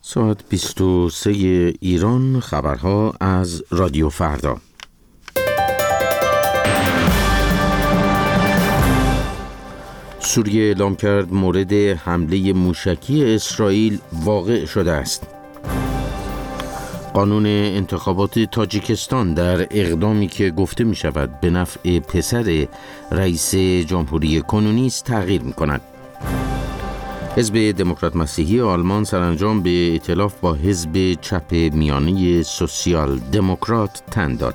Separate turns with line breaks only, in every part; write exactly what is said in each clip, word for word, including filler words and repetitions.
ساعت بیست و سه ایران، خبرها از رادیو فردا. سوریه اعلام کرد مورد حمله موشکی اسرائیل واقع شده است. قانون انتخابات تاجیکستان در اقدامی که گفته می شود به نفع پسر رئیس جمهوری کنونی است تغییر می کند. حزب دموکرات مسیحی آلمان سرانجام به ائتلاف با حزب چپ میانه سوسیال دموکرات تن داد.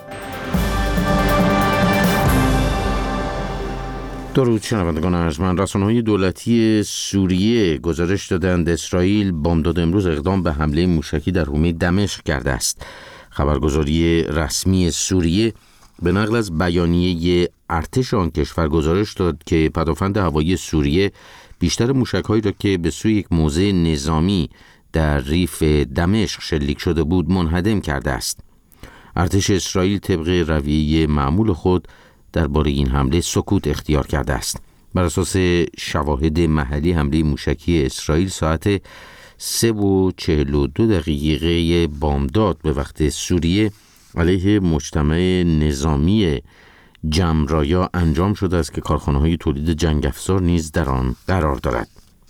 درود شنوندگان ارجمند، رسانه‌های دولتی سوریه گزارش دادند اسرائیل بامداد امروز اقدام به حمله موشکی در حومه دمشق کرده است. خبرگزاری رسمی سوریه به نقل از بیانیه ارتش آن کشور گزارش داد که پدافند هوایی سوریه بیشتر موشک‌هایی را که به سوی یک موضع نظامی در ریف دمشق شلیک شده بود منهدم کرده است. ارتش اسرائیل طبق رویه معمول خود درباره این حمله سکوت اختیار کرده است. بر اساس شواهد محلی حمله موشکی اسرائیل ساعت سه و چهل و دو دقیقه بامداد به وقت سوریه علیه مجتمع نظامی جمرایا انجام شده است که کارخانه‌های تولید جنگ افزار نیز در آن قرار دارد.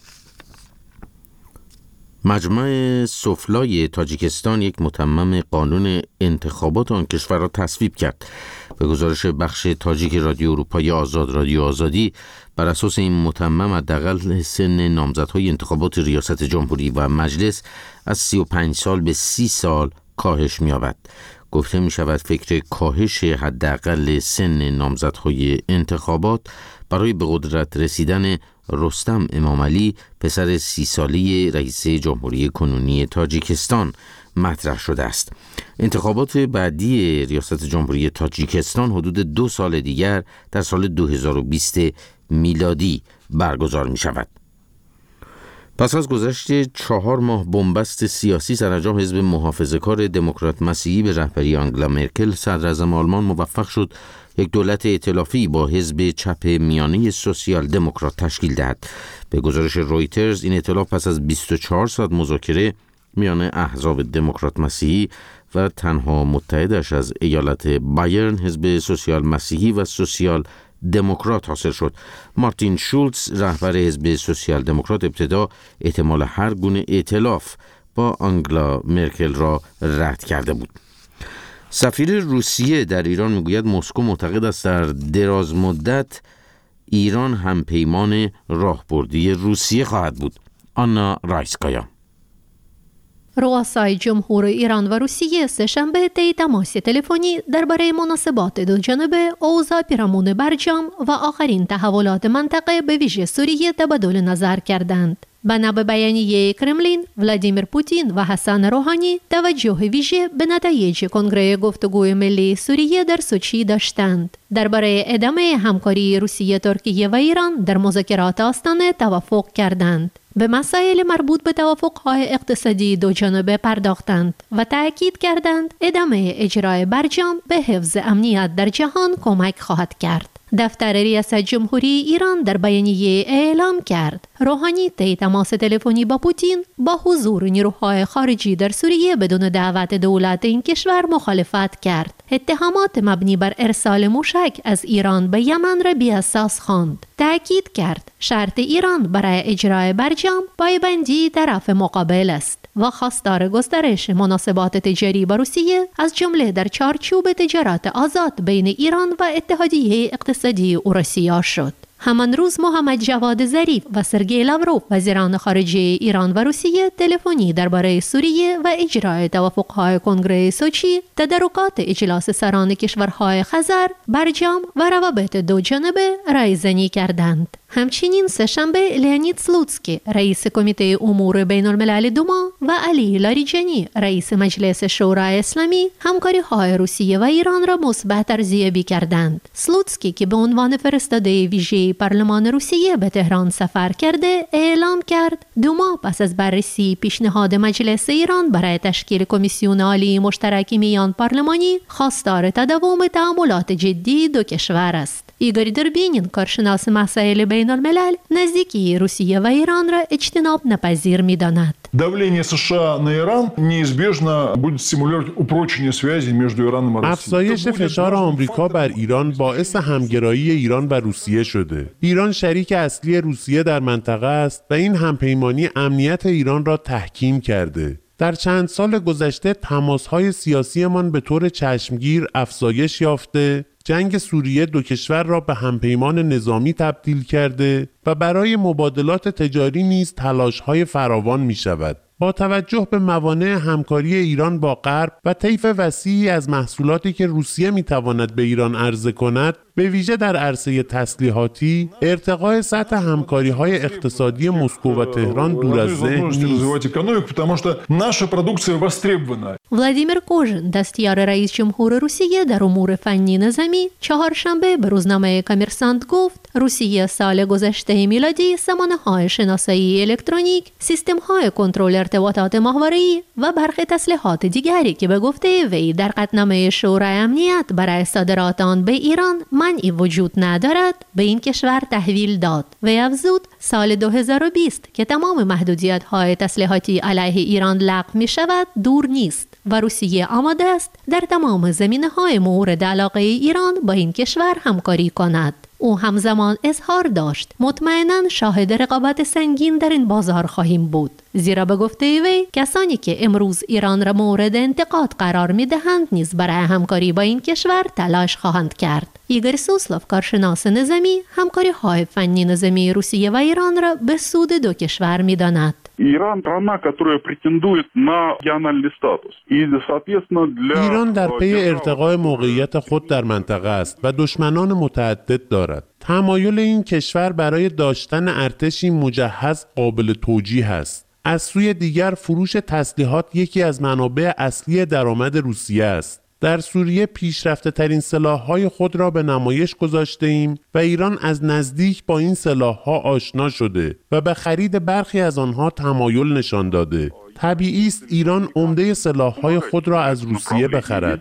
مجمع سفلای تاجیکستان یک متمم قانون انتخابات آن کشور را تصویب کرد. به گزارش بخش تاجیک رادیو اروپای آزاد رادیو آزادی، بر اساس این متمم حداقل سن نامزدهای انتخابات ریاست جمهوری و مجلس از سی و پنج سال به سی سال کاهش می‌یابد. گفته می شود فکر کاهش حداقل سن نامزدهای انتخابات برای به قدرت رسیدن رستم امامعلی پسر سی ساله رئیس جمهوری کنونی تاجیکستان مطرح شده است. انتخابات بعدی ریاست جمهوری تاجیکستان حدود دو سال دیگر در سال دو هزار و بیست میلادی برگزار می شود. پس از گذشت چهار ماه بنبست سیاسی، سرانجام حزب محافظه‌کار دموکرات مسیحی به رهبری آنگلا مرکل صدراعظم آلمان موفق شد یک دولت ائتلافی با حزب چپ میانه سوسیال دموکرات تشکیل دهد. به گزارش رویترز این ائتلاف پس از بیست و چهار ساعت مذاکره میان احزاب دموکرات مسیحی و تنها متحدش از ایالت بایرن حزب سوسیال مسیحی و سوسیال دموکرات حاصل شد. مارتین شولتز رهبر حزب سوسیال دموکرات ابتدا احتمال هر گونه ائتلاف با آنگلا مرکل را رد کرده بود. سفیر روسیه در ایران میگوید مسکو معتقد است در دراز مدت ایران هم پیمان راهبردی روسیه خواهد بود. آنا رایسکایا.
رؤسای جمهور ایران و روسیه سه‌شنبه طی تماس تلفنی درباره مناسبات دو جانبه، اوضاع پیرامون برجام و آخرین تحولات منطقه به ویژه سوریه تبادل نظر کردند. بنا به بیانیه کرملین، ولادیمیر پوتین و حسن روحانی توجه ویژه به نتایج کنگره گفتگوی ملی سوریه در سوچی داشتند. درباره ادامه همکاری روسیه، ترکیه و ایران در مذاکرات آستانه توافق کردند. به مسائل مربوط به توافق‌های اقتصادی دو جانبه پرداختند و تأکید کردند ادامه اجرای برجام به حفظ امنیت در جهان کمک خواهد کرد. دفتر ریاست جمهوری ایران در بیانیه اعلام کرد روحانی طی تماس تلفنی با پوتین با حضور نیروهای خارجی در سوریه بدون دعوت دولت این کشور مخالفت کرد. اتهامات مبنی بر ارسال موشک از ایران به یمن را بی‌اساس خواند. تأکید کرد شرط ایران برای اجرای برجام پایبندی طرف مقابل است و خواستار گسترش مناسبات تجاری با روسیه از جمله در چارچوب تجارت آزاد بین ایران و اتحادیه اقتصادی اوراسیا شد. همان روز محمد جواد ظریف و سرگئی لاوروف وزیران خارجه ایران و روسیه تلفنی درباره سوریه و اجرای توافق‌های کنگره سوچی، تدارکات اجلاس سران کشورهای خزر، برجام و روابط دو جانبه رایزنی کردند. همچنین سه‌شنبه لئونید سلوتسکی رئیس کمیته امور بین الملل دوما و علی لاریجانی رئیس مجلس شورای اسلامی همکاری‌های روسیه و ایران را مثبت ارزیابی کردند. سلوتسکی که به عنوان فرستاده ویژه پارلمان روسیه به تهران سفر کرده اعلام کرد دوما پس از بررسی پیشنهاد مجلس ایران برای تشکیل کمیسیون عالی مشترک میان پارلمانی خواستار تداوم تعاملات جدی دو کشور است. ایگور دربینین کارشناس مسائل بین الملل نزدیکی روسیه و ایران را اجتناب نپذیر می‌داند.
Давление США на Иран неизбежно будет стимулировать упрочение связи между Ираном и Россией.
افزایش فشار آمریکا بر ایران باعث همگرایی ایران و روسیه شده. ایران شریک اصلی روسیه در منطقه است و این همپیمانی امنیت ایران را تحکیم کرده. در چند سال گذشته تماس‌های سیاسیمان به طور چشمگیر افزایش یافته، جنگ سوریه دو کشور را به همپیمان نظامی تبدیل کرده و برای مبادلات تجاری نیز تلاش‌های فراوان می‌شود. با توجه به موانع همکاری ایران با غرب و طیف وسیعی از محصولاتی که روسیه می‌تواند به ایران عرضه کند، به ویژه در عرصه تسلیحاتی، ارتقاء سطح همکاری‌های اقتصادی مسکو و تهران دور از ذهن نیست.
ولادیمیر کوژن، دستیار رئیس جمهور روسیه در امور فنی نظامی، چهارشنبه به روزنامه کامرسانت گفت روسیه سال گذشته میلادی سامانه‌های شناسایی الکترونیک، سیستم‌های کنترل ارتباطات ماهواره‌ای و برخی تسلیحات دیگری که به گفته وی در قطعنامه شورای امنیت برای صادرات آن به ایران منعی وجود ندارد به این کشور تحویل داد. وی افزود سال دو هزار و بیست که تمام محدودیت‌های تسلیحاتی علیه ایران لغو می‌شود دور نیست و روسیه آماده است در تمام زمینه‌های مورد علاقه ایران با این کشور همکاری کند. او همزمان اظهار داشت مطمئناً شاهد رقابت سنگین در این بازار خواهیم بود، زیرا به گفته وی کسانی که امروز ایران را مورد انتقاد قرار می‌دهند نیز برای همکاری با این کشور تلاش خواهند کرد. ایگور سوسلوف، کارشناس نظامی، همکاری‌های فنی نظامی روسیه و ایران را به سود دو کشور می‌داند.
ایران страна, которая претендует на региональный статус. И соответственно для
ایران در پی ارتقاء موقعیت خود در منطقه است و دشمنان متعدد دارد. تمایل این کشور برای داشتن ارتشی مجهز قابل توجیه است. از سوی دیگر فروش تسلیحات یکی از منابع اصلی درآمد روسیه است. در سوریه پیشرفته ترین سلاح‌های خود را به نمایش گذاشته ایم و ایران از نزدیک با این سلاح‌ها آشنا شده و به خرید برخی از آنها تمایل نشان داده. طبیعی است ایران عمده سلاح‌های خود را از روسیه بخرد.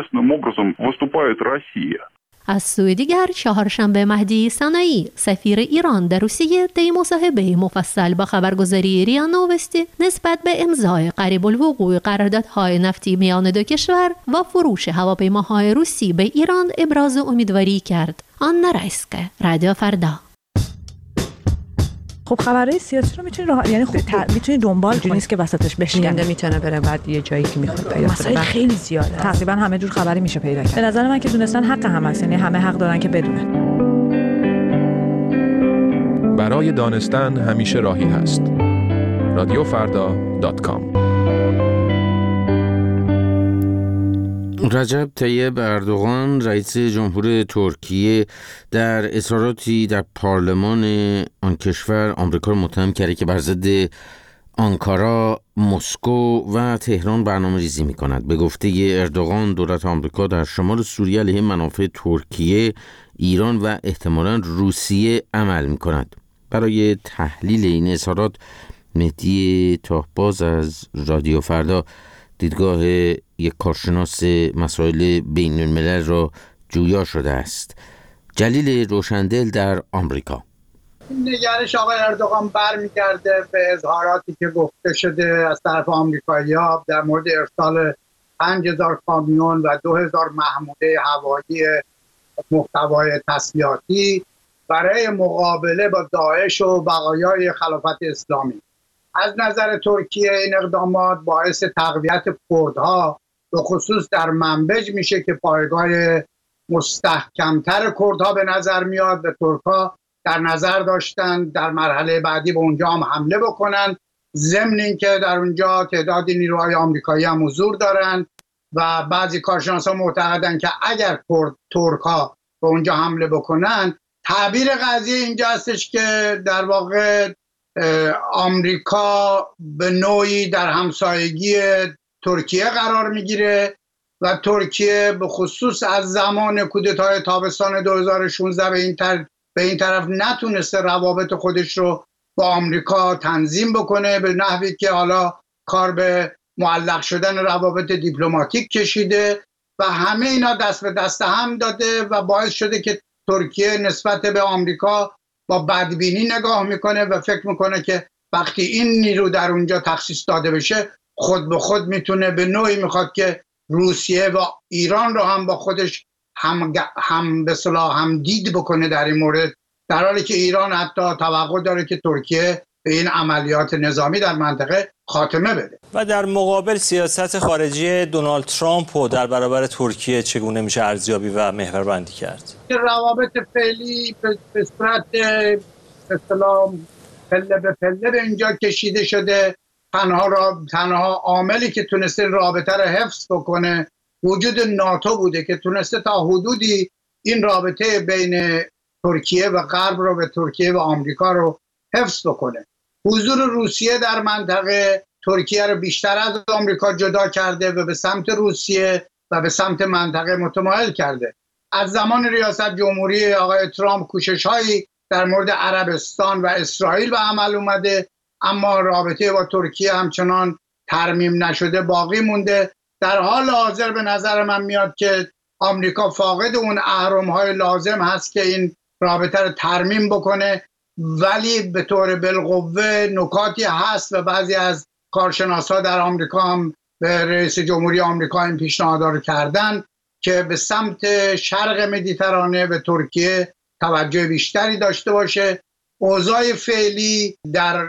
از سوی دیگر چهارشنبه مهدی سنایی، سفیر ایران در روسیه، طی مصاحبه مفصل با خبرگزاری ریا نووستی نسبت به امضای قریب الوقوع قراردادهای نفتی میان دو کشور و فروش هواپیماهای روسی به ایران ابراز امیدواری کرد. آنا رایسکه، رادیو فردا.
خب خبرهای سیاسی رو میتونی راه... یعنی خب میتونی دنبال کنی، نیست که وسطش بشکنه،
میتونه بره بعد یه جایی که میخواد پیدا کنه.
مسائل خیلی زیاده، تقریبا همه جور خبری میشه پیدا کرد. به نظر من که دونستن حق هم هست، یعنی همه حق دارن که بدونن.
برای دانستن همیشه راهی هست. رادیو فردا دات کام.
رجب طیب اردوغان، رئیس جمهور ترکیه، در اظهاراتی در پارلمان آن کشور آمریکا را متهم کرده که بر ضد آنکارا، مسکو و تهران برنامه ریزی می کند. به گفته اردوغان، دولت آمریکا در شمال سوریه علیه منافع ترکیه، ایران و احتمالاً روسیه عمل می کند. برای تحلیل این اظهارات مهدی تاهباز از رادیو فردا دیدگاه یک کارشناس مسائل بین الملل را جویا شده است. جلیل روشندل در آمریکا.
نگرش آقای اردوغان برمیگرده به اظهاراتی که گفته شده از طرف آمریکایی‌ها در مورد ارسال پنج هزار کامیون و دو هزار محموله هوایی محتوای تسلیحاتی برای مقابله با داعش و بقایای خلافت اسلامی. از نظر ترکیه این اقدامات باعث تقویت کردها به خصوص در منبج میشه که پایگاه مستحکمتر کردها به نظر میاد و ترکها در نظر داشتن در مرحله بعدی به اونجا هم حمله بکنن، ضمن اینکه در اونجا تعدادی نیروهای آمریکایی هم حضور دارن و بعضی کارشناسان معتقدن که اگر کرد ترکها به اونجا حمله بکنن، تعبیر قضیه اینجا هستش که در واقع آمریکا به نوعی در همسایگی ترکیه قرار میگیره و ترکیه به خصوص از زمان کودتای تابستان دو هزار و شانزده به این طرف به این طرف نتونسته روابط خودش رو با آمریکا تنظیم بکنه، به نحوی که حالا کار به معلق شدن روابط دیپلماتیک کشیده و همه اینا دست به دست هم داده و باعث شده که ترکیه نسبت به آمریکا با بدبینی نگاه میکنه و فکر میکنه که وقتی این نیرو در اونجا تخصیص داده بشه خود به خود میتونه به نوعی میخواد که روسیه و ایران رو هم با خودش هم هم به اصطلاح هم دید بکنه در این مورد، در حالی که ایران حتی توقع داره که ترکیه به این عملیات نظامی در منطقه خاتمه بده. و در مقابل سیاست خارجی دونالد ترامپ رو در برابر ترکیه چگونه میشه ارزیابی و محوربندی کرد؟ روابط فعلی به صورت به اصطلاح پله به پله به اینجا کشیده شده. تنها را تنها عاملی که تونسته رابطه رو حفظ بکنه وجود ناتو بوده که تونسته تا حدودی این رابطه بین ترکیه و غرب رو به ترکیه و آمریکا رو حفظ بکنه. حضور روسیه در منطقه ترکیه رو بیشتر از آمریکا جدا کرده و به سمت روسیه و به سمت منطقه متمایل کرده. از زمان ریاست جمهوری آقای ترامپ کوشش‌هایی در مورد عربستان و اسرائیل به عمل اومده، اما رابطه با ترکیه همچنان ترمیم نشده باقی مونده. در حال حاضر به نظر من میاد که آمریکا فاقد اون اهرم‌های لازم هست که این رابطه رو ترمیم بکنه، ولی به طور بالقوه نکاتی هست و بعضی از کارشناسا در آمریکا هم به رئیس جمهوری آمریکا این پیشنهاد رو کردن که به سمت شرق مدیترانه و ترکیه توجه بیشتری داشته باشه. اوضاع فعلی در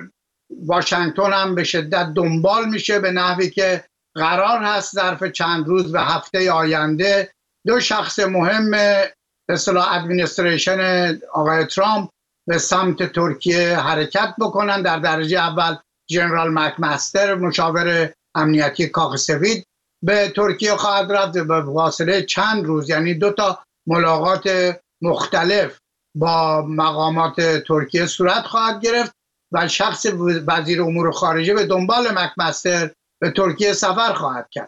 واشنگتن هم به شدت دنبال میشه، به نحوی که قرار هست ظرف چند روز و هفته آینده دو شخص مهم به اصطلاح ادمنستریشن آقای ترامپ به سمت ترکیه حرکت بکنن. در درجه اول جنرال مکمستر مشاور امنیتی کاخ سفید به ترکیه خواهد رفت و به فاصله چند روز، یعنی دو تا ملاقات مختلف با مقامات ترکیه صورت خواهد گرفت و شخص وزیر امور خارجه به دنبال مکمستر به ترکیه سفر خواهد کرد.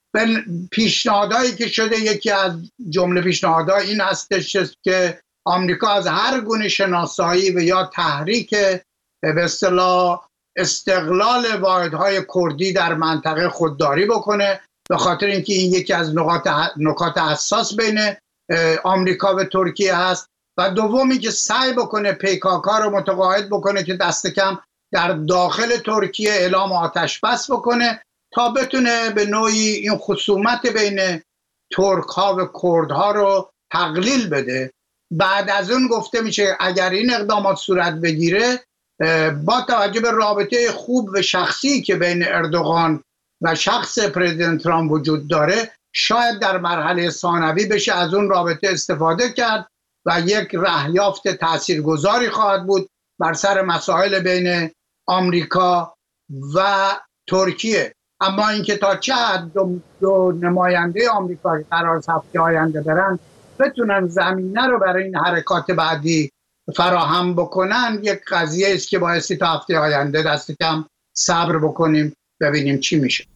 پیشنهادهایی که شده، یکی از جمله پیشنهادها این هستش که آمریکا از هر گونه شناسایی و یا تحریک به اصطلاح استقلال واحدهای کردی در منطقه خودداری بکنه، به خاطر اینکه این یکی از نقاط نکات حساس بین آمریکا و ترکیه هست. و دومی که سعی بکنه پیکاکا رو متقاعد بکنه که دست کم در داخل ترکیه اعلام آتش بس بکنه تا بتونه به نوعی این خصومت بین ترک ها و کرد ها رو تقلیل بده. بعد از اون گفته میشه اگر این اقدامات صورت بگیره، با توجه به رابطه خوب و شخصی که بین اردوغان و شخص پرزیدنت ترامپ وجود داره، شاید در مرحله ثانوی بشه از اون رابطه استفاده کرد و یک رهیافت تاثیرگذاری خواهد بود بر سر مسائل بین آمریکا و ترکیه. اما اینکه تا چه حد دو, دو نماینده آمریکا قرار هفته آینده برن بتونن زمینه رو برای این حرکات بعدی فراهم بکنن، یک قضیه است که بایستی تا هفته آینده دست کم صبر بکنیم ببینیم چی میشه.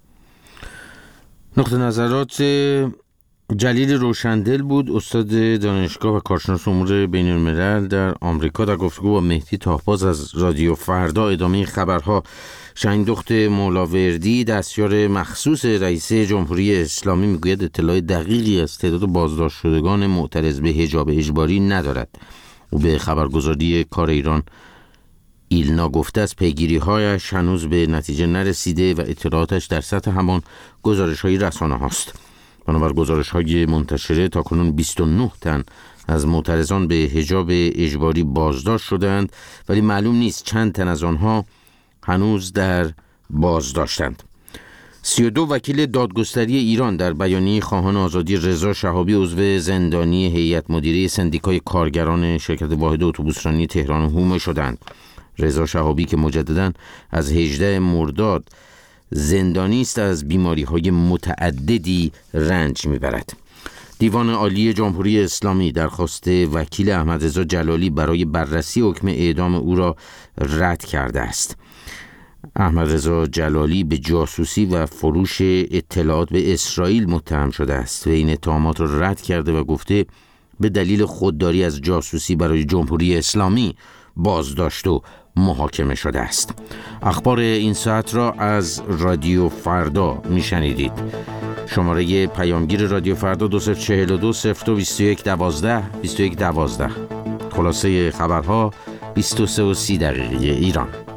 نقطه نظرات جلیل روشندل بود، استاد دانشگاه و کارشناس امور بین الملل در آمریکا، در گفتگو با مهدی تاهباز از رادیو فردا. ادامه خبرها. شهیندخت مولاوردی دستیار مخصوص رئیس جمهوری اسلامی میگوید اطلاع دقیقی از تعداد بازداشت شدگان معترض به حجاب اجباری ندارد. او به خبرگزاری کار ایران ایلنا گفته است پیگیری‌هایش هنوز به نتیجه نرسیده و اطلاعاتش در سطح همان گزارش‌های رسانه هاست. بنابر گزارش‌های منتشره تاکنون بیست و نه تن از معترضان به حجاب اجباری بازداشت شدند، ولی معلوم نیست چند تن از آنها هنوز در بازداشتند. سی و دو وکیل دادگستری ایران در بیانیه خواهان آزادی رضا شهابی عضو زندانی هیئت مدیره سندیکای کارگران شرکت واحد اتوبوسرانی تهران حومه شدند. رضا شهابی که مجدداً از هجدهم مرداد زندانی است، از بیماری‌های متعددی رنج می‌برد. دیوان عالی جمهوری اسلامی درخواست وکیل احمد رضا جلالی برای بررسی حکم اعدام او را رد کرده است. احمد رضا جلالی به جاسوسی و فروش اطلاعات به اسرائیل متهم شده است و این اتهامات را رد کرده و گفته به دلیل خودداری از جاسوسی برای جمهوری اسلامی بازداشت و محاکمه شده است. اخبار این ساعت را از رادیو فردا میشنیدید. شماره پیامگیر رادیو فردا دو صفر چهل و دو صفر دو بیست و یک دوازده بیست و یک دوازده. خلاصه خبرها بیست و سه و سی دقیقه ایران.